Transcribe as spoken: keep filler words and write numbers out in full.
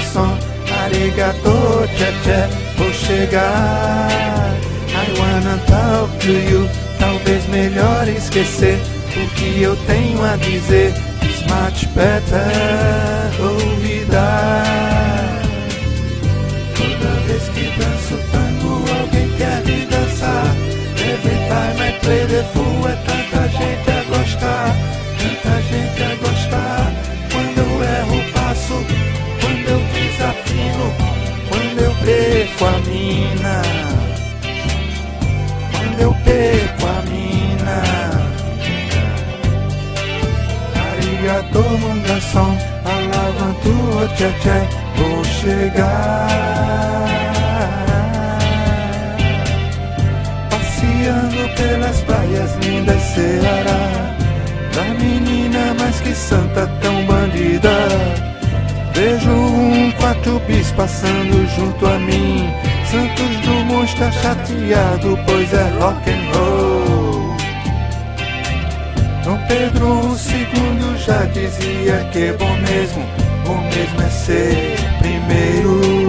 som. Arigato, tchê tchê, vou chegar. I wanna talk to you. Talvez melhor esquecer o que eu tenho a dizer. It's much better olvidar. Toda vez que danço tango, alguém quer me dançar. Every time I play the fool, é tanta gente a gostar, tanta gente a gostar. Quando eu erro o passo, quando eu desafino, quando eu perco a mina, quando eu perco a mina. Arigato, mon garçon, alavantu, tchê tchê, vou chegar. Passeando pelas praias lindas Ceará, da menina mais que santa, tão bandida. Vejo um quatro bis passando junto a mim. Santos Dumont está chateado, pois é rock and roll. Dom Pedro segundo já dizia que bom mesmo, bom mesmo é ser primeiro.